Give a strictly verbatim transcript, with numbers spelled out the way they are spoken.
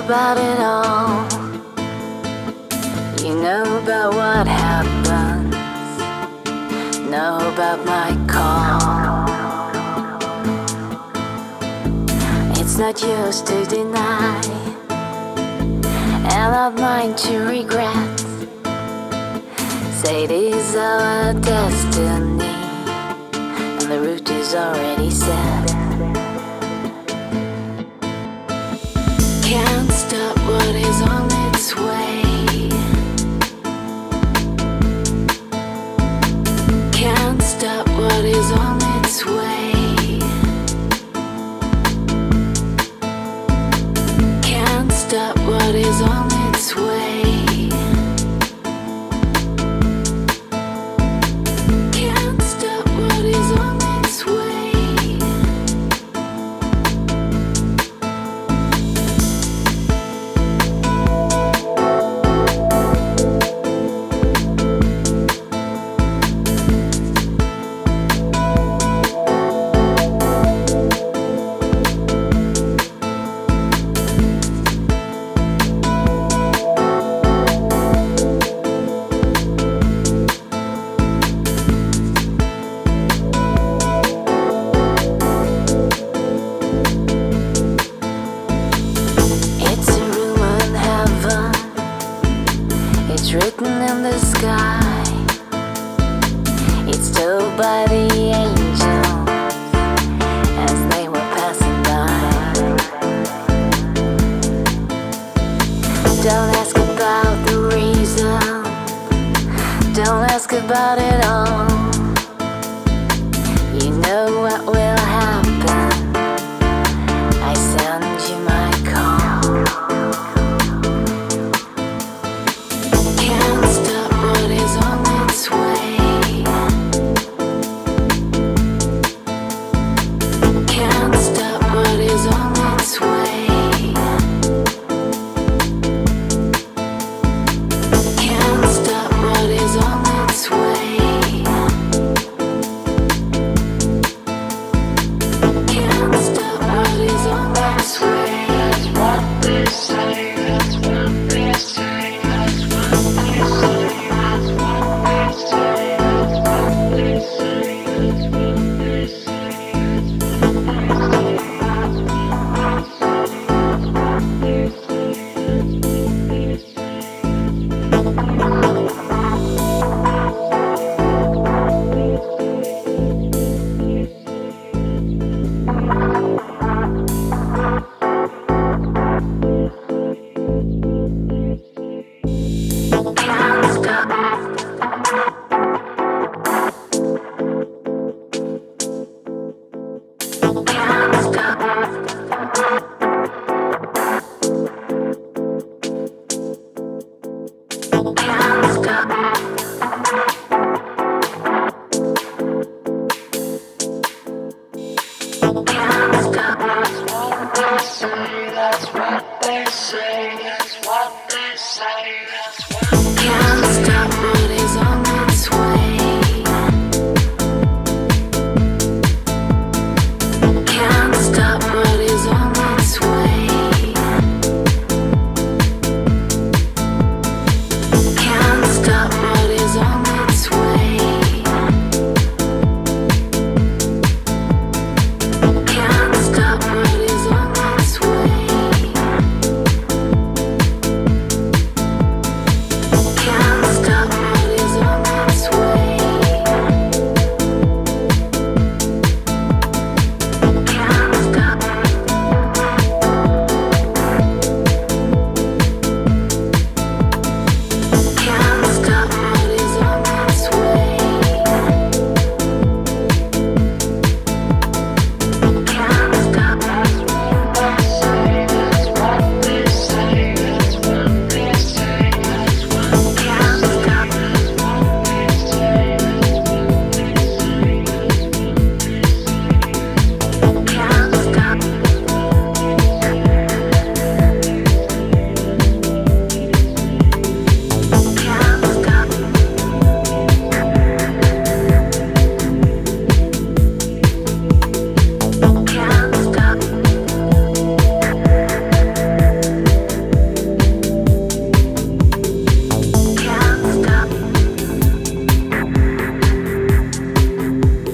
about it all. You know about what happens, know about my call. It's not yours to deny, and not mine to regret. Say it is our destiny, and the route is already set. Can't stop what is on its way. Can't stop what is on its way. Can't stop what is on its way. Can't stop what is on its way. It's written in the sky. It's told by the angels as they were passing by. Don't ask about the reason, don't ask about it all.